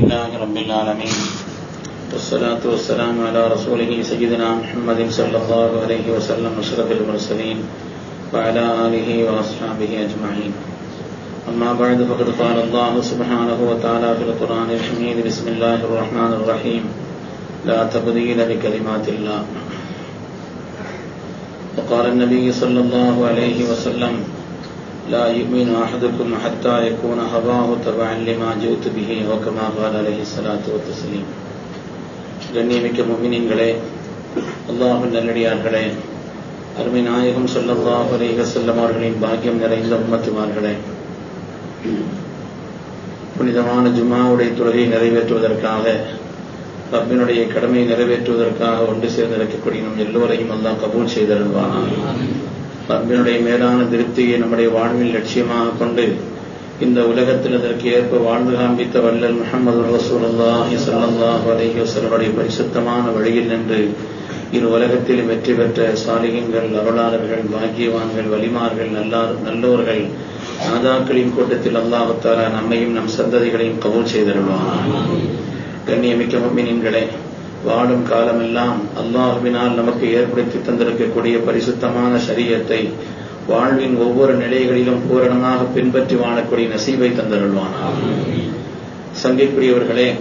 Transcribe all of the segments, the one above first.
لله رب العالمين والصلاة والسلام على رسوله سيدنا محمد صلى الله عليه وسلم أشرف المرسلين وعلى آله وأصحابه أجمعين. أما بعد فقد قال الله سبحانه وتعالى في القرآن الحميد بسم الله الرحمن الرحيم لا تبديل لكلمات الله. وقال النبي صلى الله عليه وسلم لا يؤمن أحدكم حتى يكون هواه تبعا لما جئت به وكما قال عليه الصلاة والتسليم. கண்ணியமிக்க முஃமினீன்களே, அல்லாஹ்வின் நல்லடியார்களே, அருமை நாயகம் ஸல்லல்லாஹு அலைஹி வஸல்லம் அவர்களின் பாக்கியம் நிறைந்த உம்மத்துமார்களே, புனிதமான ஜும்ஆவுடைய தொழுகையை நிறைவேற்றுவதற்காக, ரப்பினுடைய கடமையை நிறைவேற்றுவதற்காக ஒன்று சேர்ந்து இருக்கக்கூடிய நம் எல்லோரையும் அல்லாஹ் கபூல் செய்தருள்வானாக. ரப்பினுடைய மேலான திருப்தியை நம்முடைய வாழ்வில் லட்சியமாக கொண்டு இந்த உலகத்தில் அதற்கு ஏற்ப வாழ்ந்து காண்பித்த வல்லல் முஹம்மது ரசூலுல்லாஹி ஸல்லல்லாஹு அலைஹி வஸல்லம் பரிசுத்தமான வழியில் நின்று இரு உலகத்தில் வெற்றி பெற்ற சாலிஹீன்கள், அருளாளர்கள், பாக்கியவான்கள், வலிமார்கள், நல்லோர்கள், நாதாக்களின் கூட்டத்தில் அல்லாஹ் தஆலா நம்மையும் நம் சந்ததிகளையும் கபூல் செய்தருள்வானாக. கண்ணியமிக்க முஃமினீன்களே, வாழும் காலமெல்லாம் அல்லாஹ்வினால் நமக்கு ஏற்படுத்தி தந்திருக்கக்கூடிய பரிசுத்தமான ஷரியத்தை வாழ்வின் ஒவ்வொரு நிலைகளிலும் பூரணமாக பின்பற்றி வாழக்கூடிய நசீபை தந்தருள்வானாக. சங்கைக்குரியவர்களே,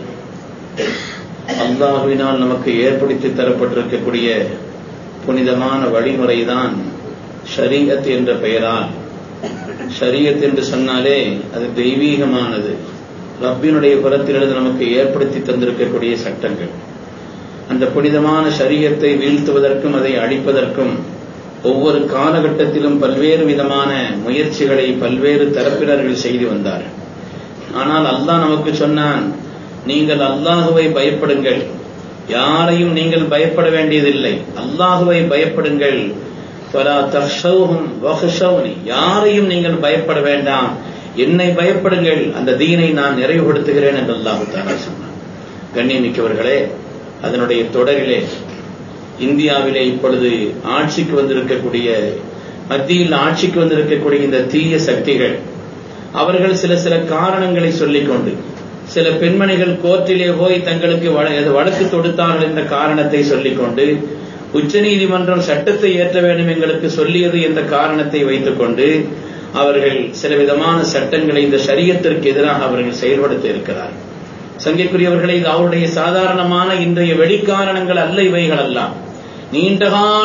அல்லாஹ்வினால் நமக்கு ஏற்படுத்தி தரப்பட்டிருக்கக்கூடிய புனிதமான வழிமுறைதான் ஷரீஅத் என்ற பெயரால். ஷரீஅத் என்று சொன்னாலே அது தெய்வீகமானது, ரப்பினுடைய புறத்திலிருந்து நமக்கு ஏற்படுத்தி தந்திருக்கக்கூடிய சட்டங்கள். அந்த புனிதமான ஷரீஅத்தை வீழ்த்துவதற்கும் அதை அழிப்பதற்கும் ஒவ்வொரு காலகட்டத்திலும் பல்வேறு விதமான முயற்சிகளை பல்வேறு தரப்பினர்கள் செய்து வந்தார்கள். ஆனால் அல்லாஹ் நமக்கு சொன்னான், நீங்கள் அல்லாஹுவை பயப்படுங்கள், யாரையும் நீங்கள் பயப்பட வேண்டியதில்லை, அல்லாஹுவை பயப்படுங்கள். ஃபலா தக்ஷௌஹும் வக்ஷௌனி, யாரையும் நீங்கள் பயப்பட வேண்டாம், என்னை பயப்படுங்கள், அந்த தீனை நான் நிறைவுபடுத்துகிறேன் என்று அல்லாஹ் தஆலா சொன்னார். கண்ணியமிக்கவர்களே, அதனுடைய தொடரிலே இந்தியாவிலே இப்பொழுது ஆட்சிக்கு வந்திருக்கக்கூடிய, மத்தியில் ஆட்சிக்கு வந்திருக்கக்கூடிய இந்த தீய சக்திகள், அவர்கள் சில காரணங்களை சொல்லிக்கொண்டு, சில பெண்மணிகள் கோர்ட்டிலே போய் தங்களுக்கு வழக்கு தொடுத்தார்கள் என்ற காரணத்தை சொல்லிக்கொண்டு, உச்ச நீதிமன்றம் சட்டத்தை ஏற்ற வேண்டும் எங்களுக்கு சொல்லியது என்ற காரணத்தை வைத்துக் கொண்டு அவர்கள் சில விதமான சட்டங்களை இந்த ஷரியத்திற்கு எதிராக அவர்கள் செயல்படுத்த இருக்கிறார். சங்கைக்குரியவர்களை, இது அவருடைய சாதாரணமான இன்றைய வெளிக்காரணங்கள் அல்ல, இவைகள் அல்ல, நீண்டகால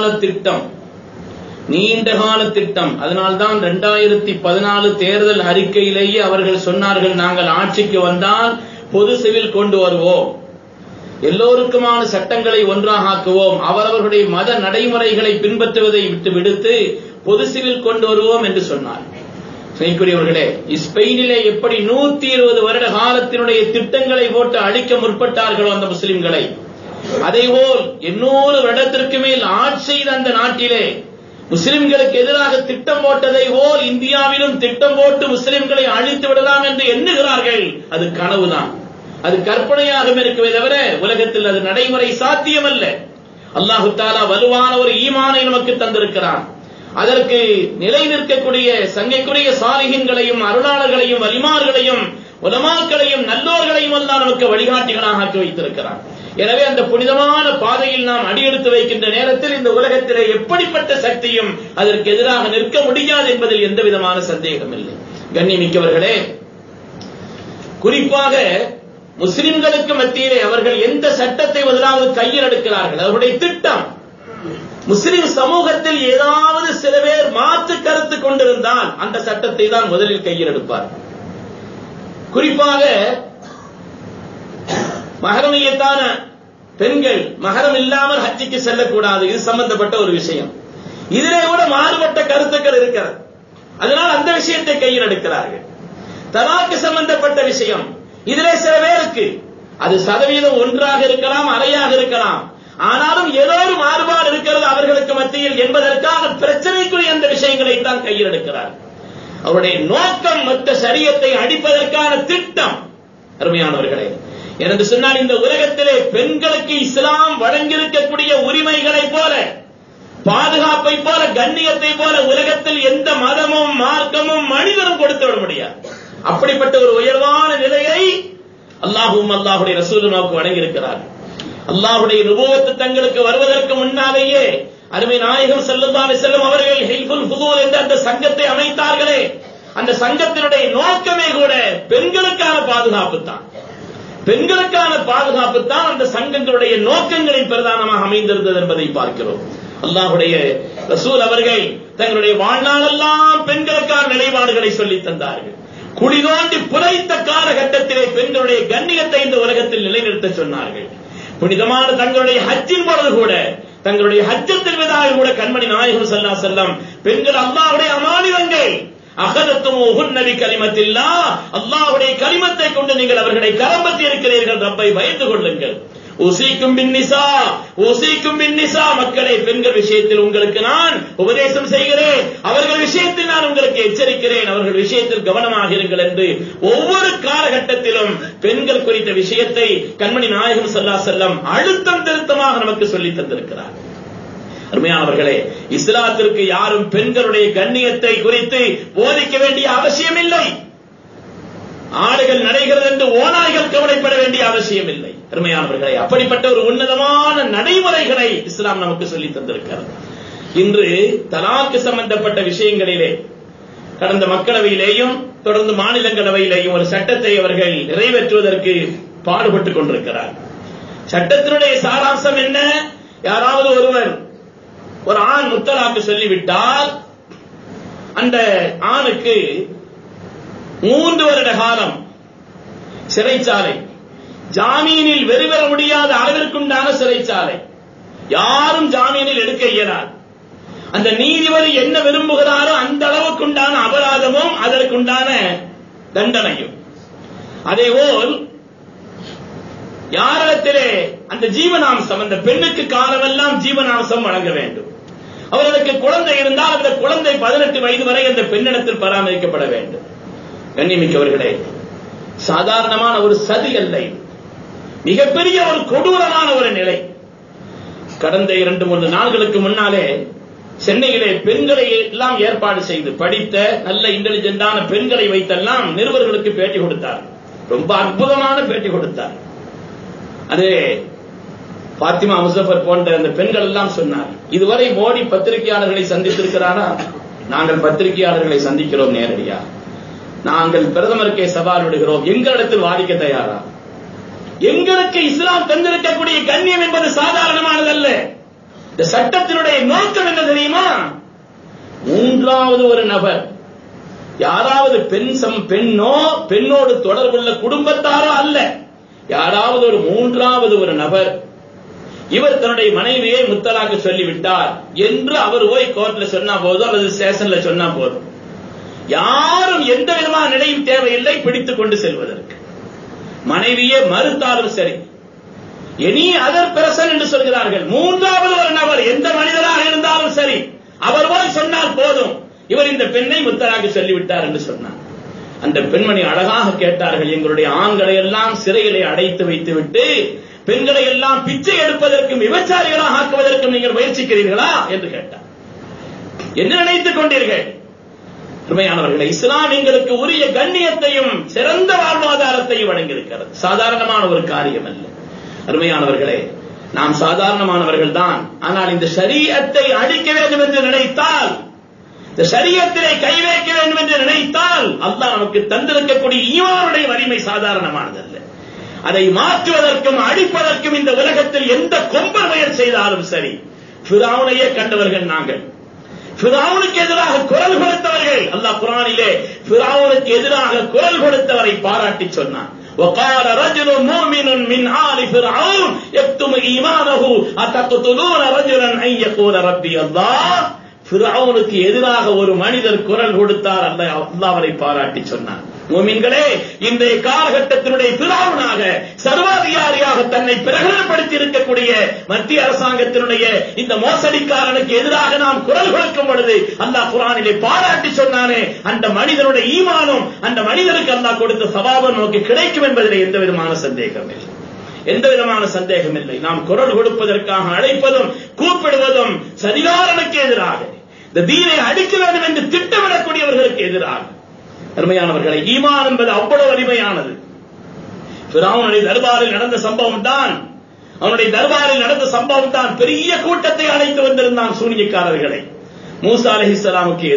திட்டம். அதனால்தான் 2014 தேர்தல் அறிக்கையிலேயே அவர்கள் சொன்னார்கள், நாங்கள் ஆட்சிக்கு வந்தால் பொது சிவில் கொண்டு வருவோம், எல்லோருக்குமான சட்டங்களை ஒன்றாக ஆக்குவோம், அவரவர்களுடைய மத நடைமுறைகளை பின்பற்றுவதை விடுத்து பொது சிவில் கொண்டு வருவோம் என்று சொன்னார். சங்கைக்குரியவர்களே, ஸ்பெயினிலே எப்படி 120 வருட காலத்தினுடைய திட்டங்களை போட்டு அழிக்க முற்பட்டார்களோ அந்த முஸ்லிம்களை, அதேபோல் 800 வருடத்திற்கு மேல் ஆட்சி செய்த அந்த நாட்டிலே முஸ்லிம்களுக்கு எதிராக திட்டம் போட்டதை போல் இந்தியாவிலும் திட்டம் போட்டு முஸ்லிம்களை அழித்து விடலாம் என்று எண்ணுகிறார்கள். அது கனவுதான், அது கற்பனையாக இருக்கவே தவிர உலகத்தில் அது நடைமுறை சாத்தியமல்ல. அல்லாஹு தஆலா வலுவான ஒரு ஈமானை நமக்கு தந்திருக்கிறான். அதற்கு நிலை நிற்கக்கூடிய சங்கைக்குரிய சாலிஹீன்களையும், அருளாளர்களையும், வலிமார்களையும், உலமாக்களையும், நல்லோர்களையும் அல்லாஹ் நமக்கு வழிகாட்டிகளாக ஆக்கி வைத்திருக்கிறான். எனவே அந்த புனிதமான பாதையில் நாம் அடியெடுத்து வைக்கின்ற நேரத்தில் இந்த உலகத்திலே எப்படிப்பட்ட சக்தியும் அதற்கு எதிராக நிற்க முடியாது என்பதில் எந்த விதமான சந்தேகம் இல்லை. கண்ணியமிக்கவர்களே, குறிப்பாக முஸ்லிம்களுக்கு மத்தியிலே அவர்கள் எந்த சட்டத்தை முதலாவது கையில் எடுக்கிறார்கள், அவருடைய திட்டம். முஸ்லிம் சமூகத்தில் ஏதாவது சில பேர் மாற்று கருத்து கொண்டிருந்தால் அந்த சட்டத்தை தான் முதலில் கையில் எடுப்பார். குறிப்பாக மஹரமியத்தான பெண்கள் மஹரம் இல்லாமல் ஹஜ்ஜுக்கு செல்லக்கூடாது, இது சம்பந்தப்பட்ட ஒரு விஷயம். இதிலே கூட மாறுபட்ட கருத்துக்கள் இருக்கிறது, அதனால் அந்த விஷயத்தை கையில் எடுக்கிறார்கள். தலாக்கு சம்பந்தப்பட்ட விஷயம், இதிலே சில பேருக்கு அது சதவீதம் 1ஆக இருக்கலாம், அரையாக இருக்கலாம், ஆனாலும் ஏதோ ஒரு மாறுபாடு இருக்கிறது அவர்களுக்கு மத்தியில் என்பதற்காக பிரச்சனைக்குரிய அந்த விஷயங்களை தான் கையில் எடுக்கிறார். அவருடைய நோக்கம் மொத்த ஷரியத்தை அடிப்பதற்கான திட்டம். அருமையானவர்களே, என்று சொன்னால் இந்த உலகத்திலே பெண்களுக்கு இஸ்லாம் வழங்கியிருக்கக்கூடிய உரிமைகளை போல, பாதுகாப்பை போல, கண்ணியத்தை போல உலகத்தில் எந்த மதமும் மார்க்கமும் மனிதனும் கொடுத்து விட முடியாது. அப்படிப்பட்ட ஒரு உயர்வான நிலையை அல்லாஹ்வும் அல்லாஹ்வுடைய ரசூலும் நமக்கு வழங்கி இருக்கிறார்கள். அல்லாஹ்வுடைய நுபுவத்து தங்களுக்கு வருவதற்கு முன்னாலேயே அருமை நாயகம் ஸல்லல்லாஹு அலைஹி வஸல்லம் அவர்கள் ஹில்ஃபுல் ஃபுதூல் என்ற அந்த சங்கத்தை அமைத்தார்களே, அந்த சங்கத்தினுடைய நோக்கமே கூட பெண்களுக்கான பாதுகாப்பு தான். பெண்களுக்கான பாதுகாப்பு தான் அந்த சங்கங்களுடைய நோக்கங்களின் பிரதானமாக அமைந்திருந்தது என்பதை பார்க்கிறோம். அல்லாஹ்வுடைய ரசூல் அவர்கள் தங்களுடைய வாழ்நாளெல்லாம் பெண்களுக்கான நிலைப்பாடுகளை சொல்லி தந்தார்கள். குழி தோண்டி புதைத்த காலகட்டத்திலே பெண்களுடைய கண்ணியத்தை இந்த உலகத்தில் நிலைநிறுத்த சொன்னார்கள். புனிதமான தங்களுடைய ஹஜ்ஜின் பொழுது கூட, தங்களுடைய ஹஜ்ஜத்தில் விதாவில் கூட கண்மணி நாயகம் ஸல்லல்லாஹு அலைஹி வஸல்லம் பெண்கள் அல்லாஹ்வுடைய அமானிதங்கள், அகதத்துமுஹுன்ன பிகலிமத்தில்லாஹ், அல்லாஹ்வுடைய கலிமத்தை கொண்டு நீங்கள் அவர்களை கரம்பத்தி இருக்கிறீர்கள், ரப்பை பயந்து கொள்ளுங்கள். உஸீக்கும் பின்னிஸா, உஸீக்கும் பின்னிஸா, மக்களே பெண்கள் விஷயத்தில் உங்களுக்கு நான் உபதேசம் செய்கிறேன், அவர்கள் விஷயத்தில் நான் உங்களுக்கு எச்சரிக்கிறேன், அவர்கள் விஷயத்தில் கவனமாக இருங்கள் என்று ஒவ்வொரு காலகட்டத்திலும் பெண்கள் குறித்த விஷயத்தை கண்மணி நாயகம் ஸல்லல்லாஹு அலைஹி வஸல்லம் அழுத்தம் திருத்தமாக நமக்கு சொல்லித் தந்திருக்கிறார். அருமையானவர்களே, இஸ்லாத்திற்கு யாரும் பெண்களுடைய கண்ணியத்தை குறித்து போதிக்க வேண்டிய அவசியம் இல்லை. ஆடுகள் நடைகிறது என்று ஓநாய்கள் கவலைப்பட வேண்டிய அவசியம் இல்லை. அருமையானவர்களே, அப்படிப்பட்ட ஒரு உன்னதமான நடைமுறைகளை இஸ்லாம் நமக்கு சொல்லி தந்திருக்கிறது. இன்று தலாக்கு சம்பந்தப்பட்ட விஷயங்களிலே கடந்த மக்களவையிலேயும் தொடர்ந்து மாநிலங்களவையிலேயும் ஒரு சட்டத்தை அவர்கள் நிறைவேற்றுவதற்கு பாடுபட்டுக் கொண்டிருக்கிறார். சட்டத்தினுடைய சாராம்சம் என்ன? யாராவது ஒருவர் ஒரு ஆண் முத்தலாக்கு சொல்லிவிட்டால் அந்த ஆணுக்கு 3 வருட காலம் சிறைச்சாலை, ஜாமீனில் வெறுவர முடியாத அளவிற்குண்டான சிறைச்சாலை, யாரும் ஜாமீனில் எடுக்க இயலாது. அந்த நீதிபதி என்ன விரும்புகிறாரோ அந்த அளவுக்குண்டான அபராதமும் அதற்குண்டான தண்டனையும். அதேபோல் யாரிடத்திலே அந்த ஜீவனாம்சம், அந்த பெண்ணுக்கு காலமெல்லாம் ஜீவனாம்சம் வழங்க வேண்டும். அவர்களுக்கு குழந்தை இருந்தால் அந்த குழந்தை 18 வயது வரை அந்த பெண்ணிடத்தில் பராமரிக்கப்பட வேண்டும். கண்ணியமிக்கவர்களே, சாதாரணமான ஒரு சதி அல்ல, மிகப்பெரிய ஒரு கொடூரமான ஒரு நிலை. கடந்த 2-3 நாட்களுக்கு முன்னாலே சென்னையிலே பெண்களை எல்லாம் ஏற்பாடு செய்து படித்த நல்ல இன்டெலிஜென்டான பெண்களை வைத்தெல்லாம் நிருபர்களுக்கு பேட்டி கொடுத்தார். ரொம்ப அற்புதமான பேட்டி கொடுத்தார். அது பாத்திமா முசஃபர் போன்ற அந்த பெண்கள் எல்லாம் சொன்னார், இதுவரை மோடி பத்திரிகையாளர்களை சந்தித்திருக்கிறாரா? நாங்கள் பத்திரிகையாளர்களை சந்திக்கிறோம் நேரடியா, நாங்கள் பிரதமருக்கே சவால் விடுகிறோம், எங்களிடத்தில் வாதிக்க தயாரா? எங்களுக்கு இஸ்லாம் தந்திருக்கக்கூடிய கண்ணியம் என்பது சாதாரணமானதல்ல. இந்த சட்டத்தினுடைய நோக்கம் என்ன தெரியுமா? 3வது ஒரு நபர், யாராவது பெண்ணோ பெண்ணோடு தொடர்புள்ள குடும்பத்தாரோ அல்ல, யாராவது ஒரு 3வது ஒரு நபர் இவர் தன்னுடைய மனைவியை முத்தலாக்கு சொல்லிவிட்டார் என்று அவர் போய் கோர்ட்ல சொன்னா போதும் அல்லது ஸ்டேஷன்ல சொன்னா போதும், யாரும் எந்த விதமான நிலையும் தேவையில்லை பிடித்துக் கொண்டு செல்வதற்கு. மனைவியே மறுத்தாலும் சரி, எனி அதர் பெர்சன் என்று சொல்கிறார்கள், 3வது ஒரு நபர் எந்த மனிதராக இருந்தாலும் சரி, அவர் போய் சொன்னால் போதும், இவர் இந்த பெண்ணை முத்தலாக்கு சொல்லிவிட்டார் என்று சொன்னார். அந்த பெண்மணி அழகாக கேட்டார்கள், எங்களுடைய ஆண்களை எல்லாம் சிறையிலே அடைத்து வைத்துவிட்டு பெண்களை எல்லாம் பிச்சை எடுப்பதற்கும் விபச்சாரிகளாக ஆக்குவதற்கும் நீங்கள் முயற்சிக்கிறீர்களா என்று கேட்டார். என்ன நினைத்துக் கொண்டீர்கள்? உண்மையானவர்களே, இஸ்லாம் எங்களுக்கு உரிய கண்ணியத்தையும் சிறந்த வாழ்வாதாரத்தையும் வழங்கியிருக்கிறது. சாதாரணமான ஒரு காரியம் அல்ல. அருமையானவர்களே, நாம் சாதாரணமானவர்கள் தான். ஆனால் இந்த ஷரீஅத்தை அழிக்க வேண்டும் என்று நினைத்தால், இந்த ஷரீஅத்திலே கை வைக்க வேண்டும் என்று நினைத்தால், அல்லாஹ் நமக்கு தந்திருக்கக்கூடிய ஈமானுடைய வலிமை சாதாரணமானதல்ல. அதை மாற்றுவதற்கும் அழிப்பதற்கும் இந்த உலகத்தில் எந்த கொம்பர் முயற்சி செய்தாலும் சரி, ஃபிரௌனையே கண்டவர்கள் நாங்கள். ஃபிரௌனுக்கு எதிராக குரல் கொடுத்தவர்கள். அல்லாஹ் குர்ஆனிலே ஃபிரௌனுக்கு எதிராக குரல் கொடுத்தவரை பாராட்டி சொன்னான். وقال رجل مؤمن من آل فرعون يكتم إيمانه أتقتلون رجلا أن يقول ربي الله. ஃபிரௌனுக்கு எதிராக ஒரு மனிதர் குரல் கொடுத்தார். அல்லாஹ் அவரை பாராட்டி சொன்னார். முஃமின்களே, இன்றைய காலகட்டத்தினுடைய ஃபிரௌனாக சர்வாதிகாரியாக தன்னை பிரகடனப்படுத்தி இருக்கக்கூடிய மத்திய அரசாங்கத்தினுடைய இந்த மோசடிக்காரனுக்கு எதிராக நாம் குரல் கொடுக்கும் பொழுது அல்லாஹ் குர்ஆனிலே பாராட்டி சொன்னானே, அந்த மனிதனுடைய ஈமானும் அந்த மனிதனுக்கு அல்லாஹ் கொடுத்த சவாபம் நமக்கு கிடைக்கும் என்பதிலே எந்த விதமான சந்தேகம் இல்லை. நாம் குரல் கொடுப்பதற்காக அழைப்பதும் கூப்பிடுவதும் சரிகாரனுக்கு எதிராக, இந்த தீனை அடிக்க வேண்டும் என்று திட்டமிடக்கூடியவர்களுக்கு எதிராக. அருமையானவர்களை, ஈமான் என்பது அவ்வளவு வலிமையானது. ஃபிரௌனுடைய தர்பாரில் நடந்த சம்பவம் தான், அவனுடைய தர்பாரில் நடந்த சம்பவம் தான். பெரிய கூட்டத்தை அழைத்து வந்திருந்தான் சூனியக்காரர்களை. மூசா அலைஹிஸ்ஸலாமுக்கு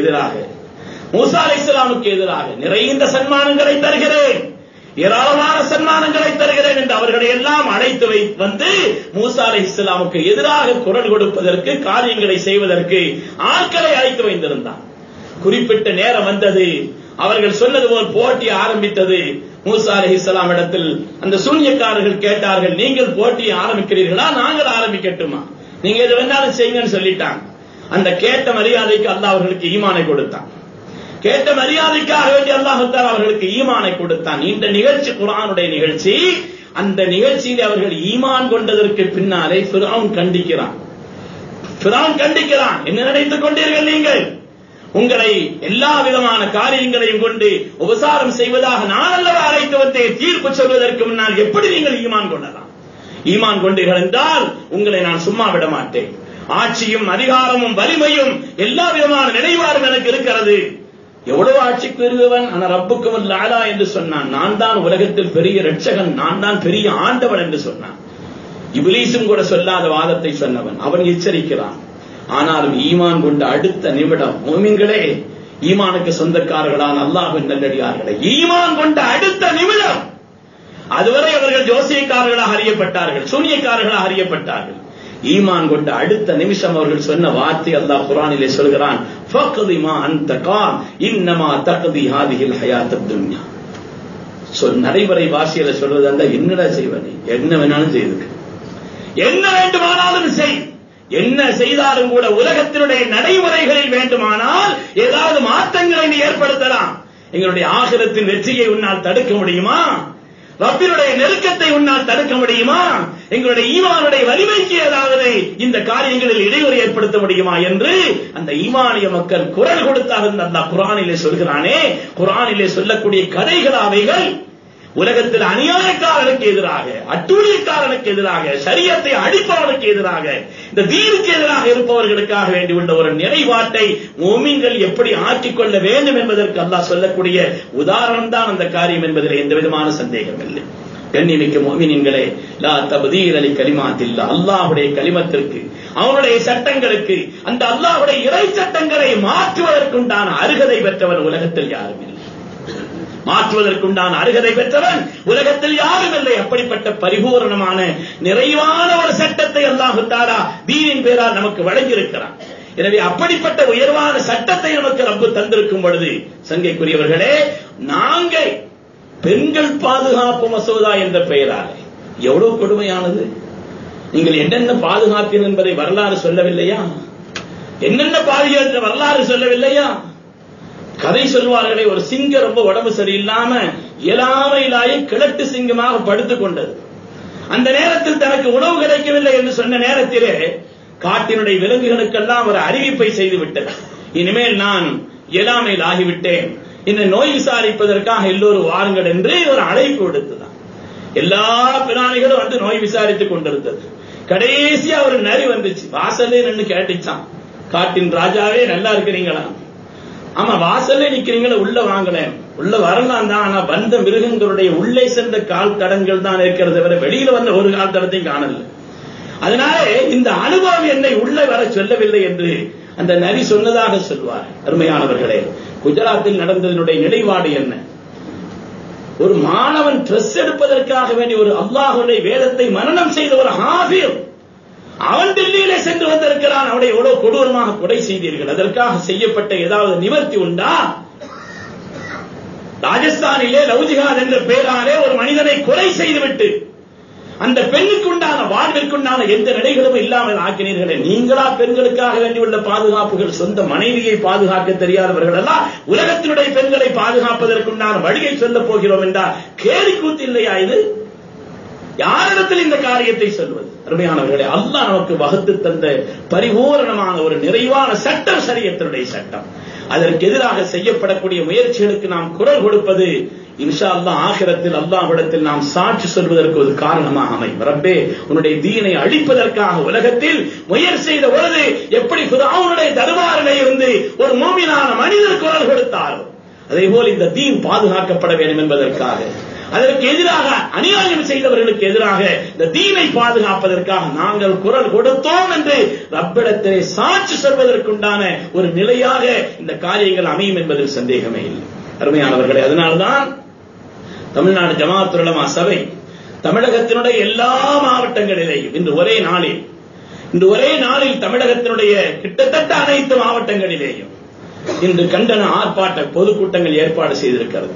எதிராக நிறைந்த சன்மானங்களை தருகிறேன், ஏராளமான சன்மானங்களை தருகிறேன் என்று அவர்களை எல்லாம் அழைத்து வந்து மூசா அலைஹிஸ்ஸலாமுக்கு எதிராக குரல் கொடுப்பதற்கு, காரியங்களை செய்வதற்கு ஆட்களை அழைத்து வைத்திருந்தான். குறிப்பிட்ட நேரம் வந்தது, அவர்கள் சொன்னது போல் போட்டி ஆரம்பித்தது. மூசா அலைஹிஸ்ஸலாம் இடத்தில் அந்த சூனியக்காரர்கள் கேட்டார்கள், நீங்கள் போட்டியை ஆரம்பிக்கிறீர்களா, நாங்கள் ஆரம்பிக்கட்டுமா, நீங்க எது வேணாலும் செய்யுங்கன்னு சொல்லிட்டாங்க. அந்த கேட்ட மரியாதைக்கு அல்லாஹ் அவர்களுக்கு ஈமானை கொடுத்தான். கேட்ட மரியாதைக்காக வேண்டி அல்லாஹ் தஆலா அவர்களுக்கு ஈமானை கொடுத்தான். இந்த நிகழ்ச்சி குர்ஆனுடைய நிகழ்ச்சி. அந்த நிகழ்ச்சியில் அவர்கள் ஈமான் கொண்டதற்கு பின்னாலே ஃபிரௌன் கண்டிக்கிறான். என்ன நினைத்துக் கொண்டீர்கள் நீங்கள்? உங்களை எல்லா விதமான காரியங்களையும் கொண்டு உபசாரம் செய்வதாக நான் அல்லவா அழைத்து வந்தேன், தீர்ப்பு சொல்வதற்கு முன்னால் எப்படி நீங்கள் ஈமான் கொள்ளலாம்? ஈமான் கொண்டீர்கள் என்றால் உங்களை நான் சும்மா விட மாட்டேன். ஆட்சியும் அதிகாரமும் வலிமையும் எல்லா விதமான நினைவாரும் எனக்கு இருக்கிறது. எவ்வளவு ஆட்சிக்கு பெரியவன், ஆனா ரப்புக்கும் லாலா என்று சொன்னான். நான் தான் உலகத்தில் பெரிய ரட்சகன், நான் தான் பெரிய ஆண்டவன் என்று சொன்னான். இப்லீஸும் கூட சொல்லாத வாதத்தை சொன்னவன். அவன் எச்சரிக்கிறான். ஆனாலும் ஈமான் கொண்ட அடுத்த நிமிடம், முஃமின்களே, ஈமானுக்கு சொந்தக்காரர்களான அல்லாஹ்வின் நல்லடியார்களே, ஈமான் கொண்ட அடுத்த நிமிடம், அதுவரை அவர்கள் ஜோசியக்காரர்களாக அறியப்பட்டார்கள், சூனியக்காரர்களாக அறியப்பட்டார்கள். ஈமான் கொண்ட அடுத்த நிமிஷம் அவர்கள் சொன்ன வார்த்தை அல்லாஹ் குர்ஆனிலே சொல்கிறான், ஃபக்தி மா அன்த காம் இன்னமா தக்தி ஹாதிஹில் ஹயாத்தத் துன்யா. நடைமுறை பாஷையில சொல்றது அந்த, என்னடா செய்வனே, என்ன வேணாலும் செய்துக்க, என்ன வேண்டுமானாலும் செய், என்ன செய்தாலும் கூட உலகத்தினுடைய நடைமுறைகளில் வேண்டுமானால் ஏதாவது மாற்றங்களை நீ ஏற்படுத்தலாம். எங்களுடைய ஆகிரத்தின் வெற்றியை உன்னால் தடுக்க முடியுமா? ரப்பினுடைய நெருக்கத்தை உன்னால் தடுக்க முடியுமா? எங்களுடைய ஈமானுடைய வலிமைக்கு ஏதாவது இந்த காரியங்களில் இடையூறு ஏற்படுத்த முடியுமா என்று அந்த ஈமானிய மக்கள் குரல் கொடுத்தார்கள். அல்லாஹ் குர்ஆனிலே சொல்கிறானே, குர்ஆனிலே சொல்லக்கூடிய கதைகள் அவைகள் உலகத்தில் அநியாயக்காரனுக்கு எதிராக, அட்டூழியக்காரனுக்கு எதிராக, ஷரியத்தை அடிப்பவனுக்கு எதிராக, இந்த தீனுக்கு எதிராக இருப்பவர்களுக்காக வேண்டி உள்ள ஒரு நிறைவாட்டை முஃமின்கள் எப்படி ஆக்கிக்கொள்ள வேண்டும் என்பதற்கு அல்லாஹ் சொல்லக்கூடிய உதாரணம் தான் அந்த காரியம் என்பதில் எந்த விதமான சந்தேகம் இல்லை. கண்ணியமிக்க முஃமினீன்களே, லா தப்தீல லி கலிமாத்தில்லாஹ், அல்லாஹ்வுடைய கலிமத்திற்கு, அவனுடைய சட்டங்களுக்கு, அந்த அல்லாஹ்வுடைய இறை சட்டங்களை மாற்றுவதற்குண்டான அருகதை பெற்றவன் உலகத்தில் யாரும் இல்லை. மாற்றுவதற்குண்டான அருகதை பெற்றவன் உலகத்தில் யாரும் இல்லை. அப்படிப்பட்ட பரிபூரணமான நிறைவான ஒரு சட்டத்தை அல்லாஹ் தஆலா தீனின் பேரால் நமக்கு வழங்கியிருக்கிறான். எனவே அப்படிப்பட்ட உயர்வான சட்டத்தை நமக்கு ரப்பு தந்திருக்கும் பொழுது, சங்கைக்குரியவர்களே, நாங்கள் பெண்கள் பாதுகாப்பு மசோதா என்ற பெயரால் எவ்வளவு கொடுமையானது. நீங்கள் என்னென்ன பாதுகாப்பீர்கள் என்பதை வரலாறு சொல்லவில்லையா? என்னென்ன பாதுகாப்பு வரலாறு சொல்லவில்லையா? கதை சொல்வார்களே, ஒரு சிங்கம் ரொம்ப உடம்பு சரியில்லாம இயலாமையிலாயே கிழட்டு சிங்கமாக படுத்துக் கொண்டது. அந்த நேரத்தில் தனக்கு உணவு கிடைக்கவில்லை என்று சொன்ன நேரத்திலே காட்டினுடைய விலங்குகளுக்கெல்லாம் ஒரு அறிவிப்பை செய்து விட்டது. இனிமேல் நான் இயலாமையில் ஆகிவிட்டேன், இந்த நோய் விசாரிப்பதற்காக எல்லோரும் வாருங்கள் என்று ஒரு அழைப்பு விடுத்ததான். எல்லா பிராணிகளும் வந்து நோய் விசாரித்துக் கொண்டிருந்தது. கடைசியா ஒரு நரி வந்துச்சு, வாசல்ல நின்று கேட்டுச்சான், காட்டின் ராஜாவே நல்லா இருக்கிறீங்களா? ஆமா, வாசல்ல நிக்கிறீங்களா, உள்ள வாங்கினேன். உள்ள வரலாம் தான், ஆனா வந்த மிருகங்களுடைய உள்ளே சென்ற கால் தடங்கள் தான் இருக்கிறத தவிர வெளியில வந்த ஒரு கால் தடத்தையும் காணல. அதனால இந்த அனுபவம் என்னை உள்ளே வர சொல்லவில்லை என்று அந்த நரி சொன்னதாக சொல்வார். அருமையானவர்களே, குஜராத்தில் நடந்ததனுடைய நிலைப்பாடு என்ன? ஒரு மாணவன் ட்ரெஸ் எடுப்பதற்காக வேண்டி ஒரு அல்லாஹ்வுடைய வேதத்தை மனனம் செய்த ஒரு ஹாஃபிஸ், அவன் டெல்லியிலே சென்று வந்திருக்கிறான். அவனை எவ்வளவு கொடூரமாக கொலை செய்தீர்கள், அதற்காக செய்யப்பட்ட ஏதாவது நிவர்த்தி உண்டா? ராஜஸ்தானிலே லவ் ஜிஹாத் என்ற பெயராலே ஒரு மனிதனை கொலை செய்துவிட்டு அந்த பெண்ணுக்கு உண்டான வாழ்விற்குண்டான எந்த நிலைகளும் இல்லாமல் ஆக்கினீர்களே. நீங்களா பெண்களுக்காக வேண்டியுள்ள பாதுகாப்புகள்? சொந்த மனைவியை பாதுகாக்க தெரியாதவர்கள் எல்லாம் உலகத்தினுடைய பெண்களை பாதுகாப்பதற்குண்டான வழியை சொல்ல போகிறோம் என்றால் கேலிக்கூத்து இல்லையா இது? யாரிடத்தில் இந்த காரியத்தை சொல்வது? அருமையானவர்களே, அல்லாஹ் நமக்கு வகுத்து தந்த பரிபூரணமான ஒரு நிறைவான சட்டம் ஷரியத்தினுடைய சட்டம். அதற்கு எதிராக செய்யப்படக்கூடிய முயற்சிகளுக்கு நாம் குரல் கொடுப்பது இன்ஷா அல்லாஹ் ஆகிரத்தில் அல்லாஹ்விடத்தில் நாம் சாட்சி சொல்வதற்கு ஒரு காரணமாக அமையும். ரப்பே, உன்னுடைய தீனை அழிப்பதற்காக உலகத்தில் முயற்சி செய்த பொழுது எப்படி ஃபிரௌனுடைய தர்பாரிலே இருந்து ஒரு மூமினான மனிதர் குரல் கொடுத்தாரோ, அதே போல் இந்த தீன் பாதுகாக்கப்பட வேண்டும் என்பதற்காக அதற்கு எதிராக அநியாயம் செய்தவர்களுக்கு எதிராக இந்த தீனை பாதுகாப்பதற்காக நாங்கள் குரல் கொடுத்தோம் என்று ரப்பிடத்திலே சாட்சி சொல்வதற்குண்டான ஒரு நிலையாக இந்த காரியங்கள் அமையும் என்பதில் சந்தேகமே இல்லை. அருமையானவர்களே, அதனால்தான் தமிழ்நாடு ஜமாஅத்துல் உலமா சபை தமிழகத்தினுடைய எல்லா மாவட்டங்களிலேயும் இன்று ஒரே நாளில் தமிழகத்தினுடைய கிட்டத்தட்ட அனைத்து மாவட்டங்களிலேயும் இன்று கண்டன ஆர்ப்பாட்ட பொதுக்கூட்டங்கள் ஏற்பாடு செய்திருக்கிறது.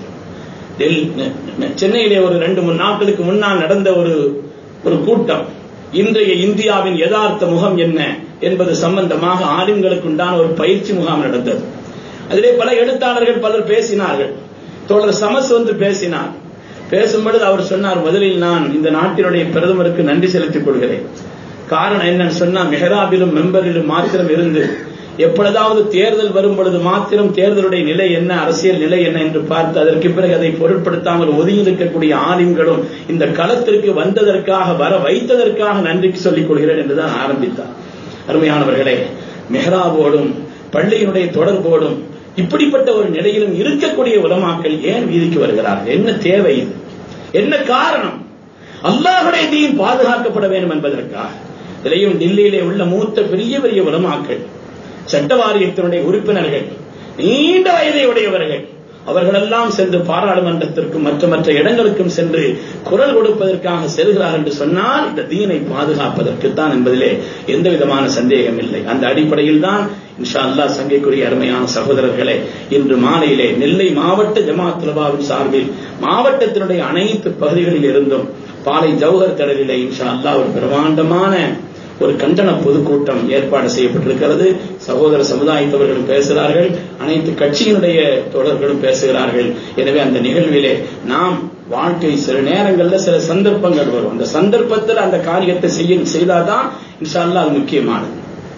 சென்னையிலே ஒரு 2-3 நாட்களுக்கு முன்னால் நடந்த ஒரு கூட்டம் இன்றைய இந்தியாவின் யதார்த்த முகம் என்ன என்பது சம்பந்தமாக ஆலிம்களுக்கு உண்டான ஒரு பயிற்சி முகாம் நடந்தது. அதிலே பல எழுத்தாளர்கள் பலர் பேசினார்கள். தோழர் சமஸ் வந்து பேசும்பொழுது அவர் சொன்னார், முதலில் நான் இந்த நாட்டினுடைய பிரதமருக்கு நன்றி செலுத்திக் கொள்கிறேன். காரணம் என்னன்னு சொன்னா, மெஹராபிலும் மெம்பரிலும் மாத்திரம் இருந்து எப்பொழுதாவது தேர்தல் வரும் பொழுது மாத்திரம் தேர்தலுடைய நிலை என்ன, அரசியல் நிலை என்ன என்று பார்த்து அதற்கு பிறகு அதை பொருட்படுத்தாமல் ஒதுங்கி இருக்கக்கூடிய ஆலிம்களும் இந்த களத்திற்கு வந்ததற்காக வர வைத்ததற்காக நன்றி சொல்லிக் கொள்கிறேன் என்றுதான் ஆரம்பித்தார். அருமையானவர்களே, மெஹராபோடும் பள்ளியினுடைய தொடர்போடும் இப்படிப்பட்ட ஒரு நிலையிலும் இருக்கக்கூடிய உலமாக்கள் ஏன் வீதிக்கு வருகிறார்கள்? என்ன தேவை? இது என்ன காரணம்? அல்லாஹ்வுடைய தீன் பாதுகாக்கப்பட வேண்டும் என்பதற்காக. இதிலேயும் டில்லியிலே உள்ள மூத்த பெரிய பெரிய உலமாக்கள், சட்ட வாரியத்தினுடைய உறுப்பினர்கள், நீண்ட வயதை உடையவர்கள், அவர்களெல்லாம் சென்று பாராளுமன்றத்திற்கும் மற்ற இடங்களுக்கும் சென்று குரல் கொடுப்பதற்காக செல்கிறார் என்று சொன்னால் இந்த தீனை பாதுகாப்பதற்குத்தான் என்பதிலே எந்த விதமான சந்தேகம் இல்லை. அந்த அடிப்படையில் தான் இன்ஷா அல்லாஹ் சங்கைக்குரிய அருமையான சகோதரர்களே, இன்று மாலையிலே நெல்லை மாவட்ட ஜமாஅத்துல் உலமாவின் சார்பில் மாவட்டத்தினுடைய அனைத்து பகுதிகளில் இருந்தும் பாலை ஜௌஹர் கடலிலே இன்ஷா அல்லாஹ் ஒரு பிரமாண்டமான ஒரு கண்டன பொதுக்கூட்டம் ஏற்பாடு செய்யப்பட்டிருக்கிறது. சகோதர சமுதாயத்தவர்களும் பேசுகிறார்கள், அனைத்து கட்சியினுடைய தோழர்களும் பேசுகிறார்கள். எனவே அந்த நிகழ்விலே நாம் வாழ்க்கை சில நேரங்களில் சில சந்தர்ப்பங்கள் வரும். அந்த சந்தர்ப்பத்தில் அந்த காரியத்தை செய்தாதான் இன்ஷா அல்லாஹ் அது முக்கியமானது.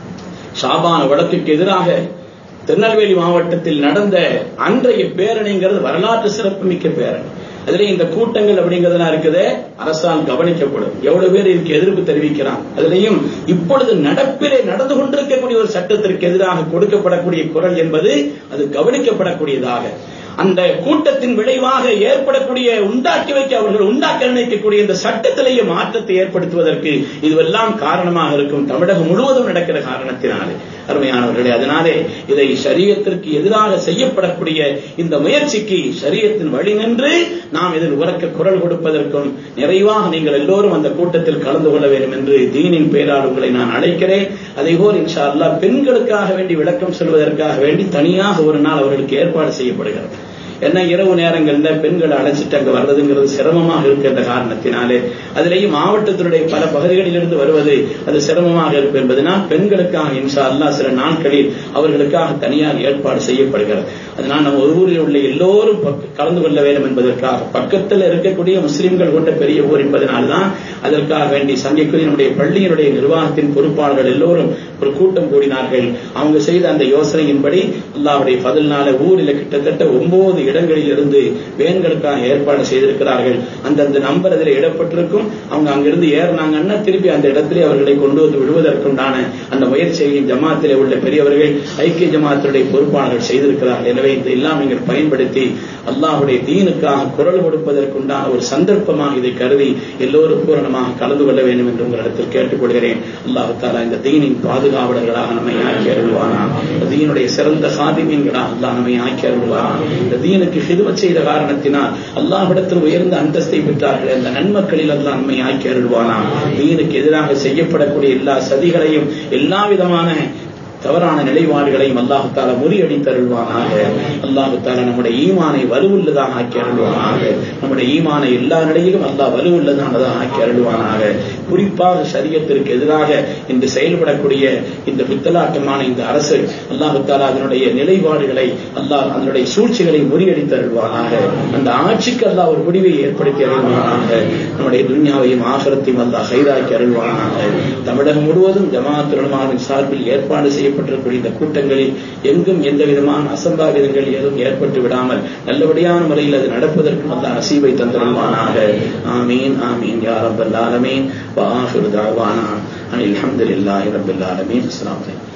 ஷாபான வழக்குக்கு எதிராக திருநெல்வேலி மாவட்டத்தில் நடந்த அன்றைய பேரணிங்கிறது வரலாற்று சிறப்புமிக்க பேரணி. அதிலே இந்த கூட்டங்கள் அப்படிங்கிறதுலாம் இருக்குது, அரசால் கவனிக்கப்படும். எவ்வளவு பேர் இதுக்கு எதிர்ப்பு தெரிவிக்கிறான். அதிலேயும் இப்பொழுது நடப்பிலே நடந்து கொண்டிருக்கக்கூடிய ஒரு சட்டத்திற்கு எதிராக கொடுக்கப்படக்கூடிய குரல் என்பது அது கவனிக்கப்படக்கூடியதாக, அந்த கூட்டத்தின் விளைவாக ஏற்படக்கூடிய அவர்கள் உண்டாக்க நினைக்கக்கூடிய இந்த சட்டத்திலேயே மாற்றத்தை ஏற்படுத்துவதற்கு இதுவெல்லாம் காரணமாக இருக்கும். தமிழகம் முழுவதும் நடக்கிற காரணத்தினாலே அருமையானவர்களே, அதனாலே இதை ஷரியத்திற்கு எதிராக செய்யப்படக்கூடிய இந்த முயற்சிக்கு ஷரியத்தின் வழி நின்று நாம் இதில் உரக்க குரல் கொடுப்பதற்கும் நிறைவாக நீங்கள் எல்லோரும் அந்த கூட்டத்தில் கலந்து கொள்ள வேண்டும் என்று தீனின் பெயரால் உங்களை நான் அழைக்கிறேன். அதேபோல் இன்ஷா அல்லாஹ் பெண்களுக்காக வேண்டி விளக்கம் சொல்வதற்காக வேண்டி தனியாக ஒரு நாள் அவர்களுக்கு ஏற்பாடு செய்யப்படுகிறது. என்ன இரவு நேரங்கள்ல பெண்களை அழைச்சிட்டு அங்க வர்றதுங்கிறது சிரமமாக இருக்கின்ற காரணத்தினாலே, அதிலேயும் மாவட்டத்தினுடைய பல பகுதிகளிலிருந்து வருவது அது சிரமமாக இருக்கும் என்பதனால் பெண்களுக்காக இன்ஷா அல்லாஹ் சில நாட்களில் அவர்களுக்காக தனியாக ஏற்பாடு செய்யப்படுகிறது. அதனால் நம்ம ஒரு ஊரில் உள்ள எல்லோரும் கலந்து கொள்ள வேண்டும் என்பதற்காக, பக்கத்தில் இருக்கக்கூடிய முஸ்லிம்கள் கொண்ட பெரிய ஊர் என்பதனால்தான் அதற்காக வேண்டி சங்கைக்குரிய நம்முடைய பள்ளியினுடைய நிர்வாகத்தின் பொறுப்பாளர்கள் எல்லோரும் ஒரு கூட்டம் கூடினார்கள். அவங்க செய்த அந்த யோசனையின்படி அல்லாஹ்வுடைய ஃபضلனால ஊரில் கிட்டத்தட்ட 9 இடங்களில் இருந்து வேன்களுக்காக ஏற்பாடு செய்திருக்கிறார்கள். அந்த நம்பர் அதில் இடப்பட்டிருக்கும். அவங்க அங்கிருந்து ஏறினாங்கன்னா திருப்பி அந்த இடத்திலே அவர்களை கொண்டு வந்து விடுவதற்குண்டான அந்த முயற்சியை ஜமாத்திலே உள்ள பெரியவர்கள், ஐக்கிய ஜமாத்தினுடைய பொறுப்பாளர்கள் செய்திருக்கிறார்கள். எனவே இதெல்லாம் நீங்கள் பயன்படுத்தி அல்லாஹ்வுடைய தீனுக்காக குரல் கொடுப்பதற்குண்டான ஒரு சந்தர்ப்பமாக இதை கருதி எல்லோரும் பூரணமாக கலந்து கொள்ள வேண்டும் என்று உங்களிடத்தில் கேட்டுக்கொள்கிறேன். அல்லாஹ் தஆலா இந்த தீனின் பாதுகாவலர்களாக நம்மை ஆக்கி அருள்வானாக. தீனுடைய சிறந்த சாதிமீன்களாக அல்லாஹ் நம்மை ஆக்கி அருள்வானாக. இந்த தீனுக்கு ஹிதுமத் செய்த காரணத்தினால் அல்லாஹ்விடத்தில் உயர்ந்த அந்தஸ்தை பெற்றார்கள். அந்த நன்மக்களில் அல்லாஹ் நம்மை ஆக்கி அருள்வானாக. தீனுக்கு எதிராக செய்யப்படக்கூடிய எல்லா சதிகளையும் எல்லா விதமான தவறான நிலைப்பாடுகளையும் அல்லாஹ் தஆலா முறியடித்து அருள்வானாக. அல்லாஹ் தஆலா நம்முடைய ஈமானை வலுவுள்ளதாக ஆக்கி அருள்வானாக. நம்முடைய ஈமானை எல்லா நிலையிலும் அல்லாஹ் வலுவுள்ளதாக ஆக்கி அருள்வானாக. குறிப்பாக ஷரியத்திற்கு எதிராக இன்று செயல்படக்கூடிய இந்த பித்தலாட்டமான இந்த அரசு அல்லாஹ் தஆலா அதனுடைய நிலைப்பாடுகளை அல்லாஹ் அதனுடைய சூழ்ச்சிகளை முறியடித்து அருள்வானாக. அந்த ஆட்சிக்கு அல்லாஹ் ஒரு முடிவை ஏற்படுத்தி அருள்வானாக. நம்முடைய துன்யாவையும் ஆகிரத்தையும் அல்லாஹ் கைதாக்கி அருள்வானாக. தமிழகம் முழுவதும் ஜமாஅத்துல் உலமாவின் சார்பில் ஏற்பாடு செய்யப்பட்டிருக்கூடிய இந்த கூட்டங்களில் எங்கும் எந்த விதமான அசம்பாவிதங்கள் ஏதும் ஏற்பட்டு விடாமல் நல்லபடியான முறையில் அது நடப்பதற்கு அல்லாஹ் நசீபை தந்தருள்வானாக. ஆமீன் ஆமீன் யா ரப்பல் ஆலமீன். வ ஆகிரு தஅவானா அனில் ஹம்துலில்லாஹி ரப்பில் ஆலமீன். அஸ்ஸலாமு அலைக்கும்.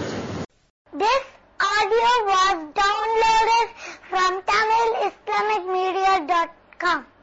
This audio was downloaded from TamilIslamicMedia.com.